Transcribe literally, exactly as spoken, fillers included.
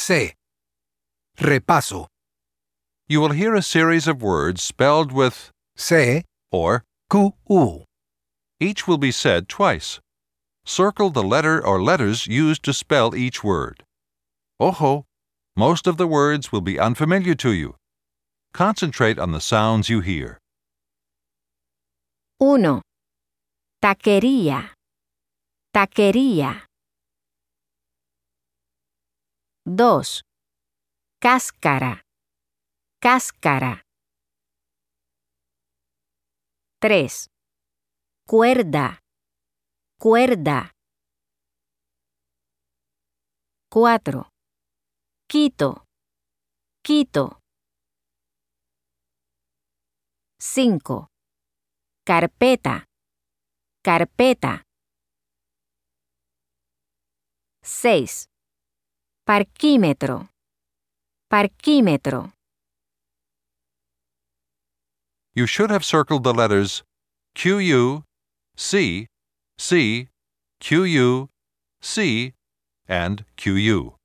C. Repaso. You will hear a series of words spelled with C. or. Q. U. Each will be said twice. Circle the letter or letters used to spell each word. Ojo! Most of the words will be unfamiliar to you. Concentrate on the sounds you hear. uno. Taquería. Taquería. dos. Cáscara. Cáscara. tres. Cuerda. Cuerda. cuatro. Quito. Quito. cinco. Carpeta. Carpeta. seis. Parquímetro. Parquímetro. You should have circled the letters Q U, C, C, Q U, C, and Q U.